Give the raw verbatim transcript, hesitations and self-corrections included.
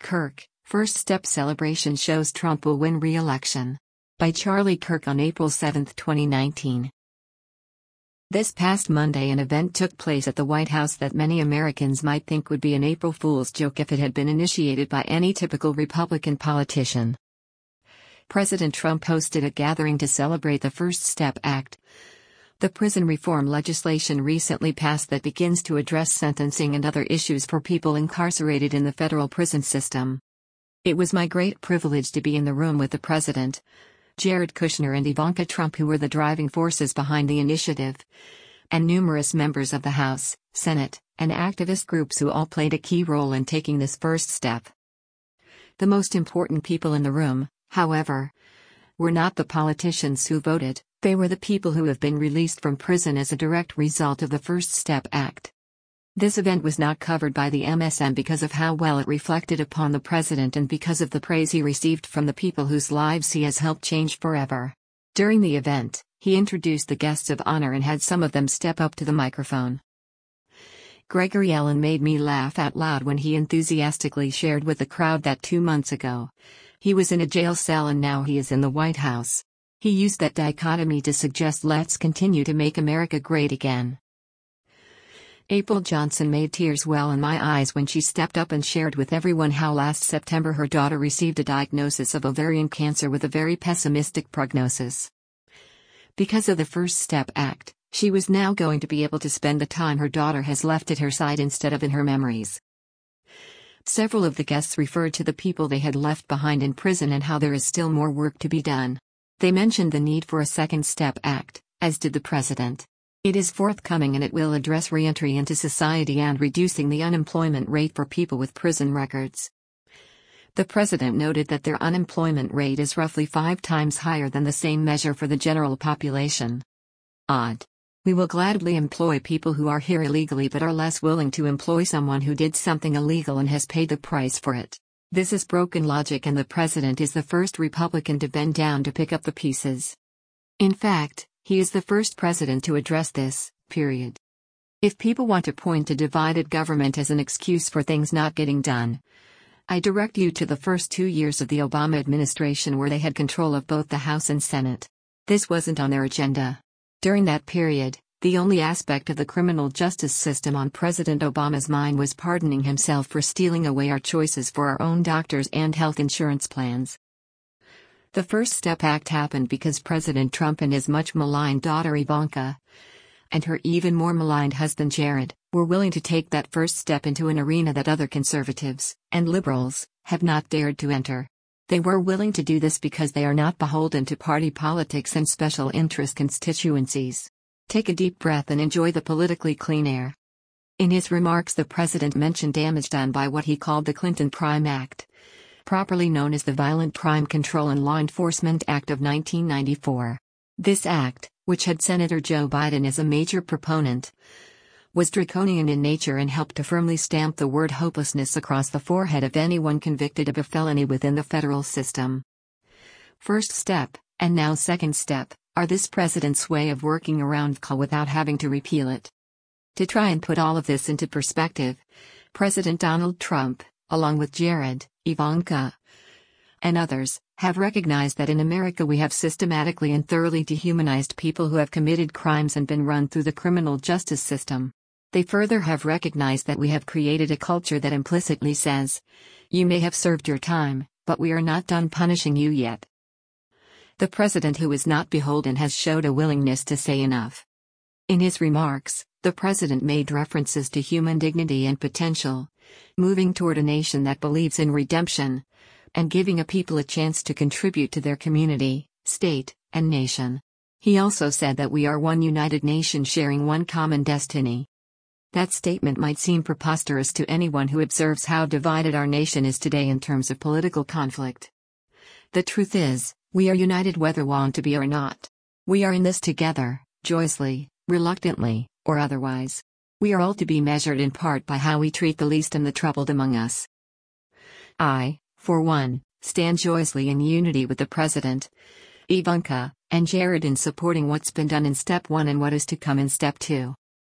Kirk, First Step Celebration Shows Trump Will Win Re-Election. By Charlie Kirk on April seventh, twenty nineteen. This past Monday, an event took place at the White House that many Americans might think would be an April Fool's joke if it had been initiated by any typical Republican politician. President Trump hosted a gathering to celebrate the First Step Act, the prison reform legislation recently passed that begins to address sentencing and other issues for people incarcerated in the federal prison system. It was my great privilege to be in the room with the president, Jared Kushner, and Ivanka Trump, who were the driving forces behind the initiative, and numerous members of the House, Senate, and activist groups who all played a key role in taking this first step. The most important people in the room, however, were not the politicians who voted. They were the people who have been released from prison as a direct result of the First Step Act. This event was not covered by the M S M because of how well it reflected upon the president and because of the praise he received from the people whose lives he has helped change forever. During the event, he introduced the guests of honor and had some of them step up to the microphone. Gregory Allen made me laugh out loud when he enthusiastically shared with the crowd that two months ago, he was in a jail cell and now he is in the White House. He used that dichotomy to suggest let's continue to make America great again. April Johnson made tears well in my eyes when she stepped up and shared with everyone how last September her daughter received a diagnosis of ovarian cancer with a very pessimistic prognosis. Because of the First Step Act, she was now going to be able to spend the time her daughter has left at her side instead of in her memories. Several of the guests referred to the people they had left behind in prison and how there is still more work to be done. They mentioned the need for a Second Step Act, as did the president. It is forthcoming and it will address re-entry into society and reducing the unemployment rate for people with prison records. The president noted that their unemployment rate is roughly five times higher than the same measure for the general population. Odd. We will gladly employ people who are here illegally but are less willing to employ someone who did something illegal and has paid the price for it. This is broken logic, and the president is the first Republican to bend down to pick up the pieces. In fact, he is the first president to address this, period. If people want to point to divided government as an excuse for things not getting done, I direct you to the first two years of the Obama administration where they had control of both the House and Senate. This wasn't on their agenda. During that period, the only aspect of the criminal justice system on President Obama's mind was pardoning himself for stealing away our choices for our own doctors and health insurance plans. The First Step Act happened because President Trump and his much maligned daughter Ivanka, and her even more maligned husband Jared, were willing to take that first step into an arena that other conservatives and liberals have not dared to enter. They were willing to do this because they are not beholden to party politics and special interest constituencies. Take a deep breath and enjoy the politically clean air. In his remarks, the president mentioned damage done by what he called the Clinton Crime Act, properly known as the Violent Crime Control and Law Enforcement Act of nineteen ninety-four. This act, which had Senator Joe Biden as a major proponent, was draconian in nature and helped to firmly stamp the word hopelessness across the forehead of anyone convicted of a felony within the federal system. First Step, and now Second Step, are this president's way of working around V C A without having to repeal it. To try and put all of this into perspective, President Donald Trump, along with Jared, Ivanka, and others, have recognized that in America we have systematically and thoroughly dehumanized people who have committed crimes and been run through the criminal justice system. They further have recognized that we have created a culture that implicitly says, you may have served your time, but we are not done punishing you yet. The president, who is not beholden, has showed a willingness to say enough. In his remarks, the president made references to human dignity and potential, moving toward a nation that believes in redemption, and giving a people a chance to contribute to their community, state, and nation. He also said that we are one united nation sharing one common destiny. That statement might seem preposterous to anyone who observes how divided our nation is today in terms of political conflict. The truth is, we are united whether want to be or not. We are in this together, joyously, reluctantly, or otherwise. We are all to be measured in part by how we treat the least and the troubled among us. I, for one, stand joyously in unity with the President, Ivanka, and Jared in supporting what's been done in Step one and what is to come in Step two.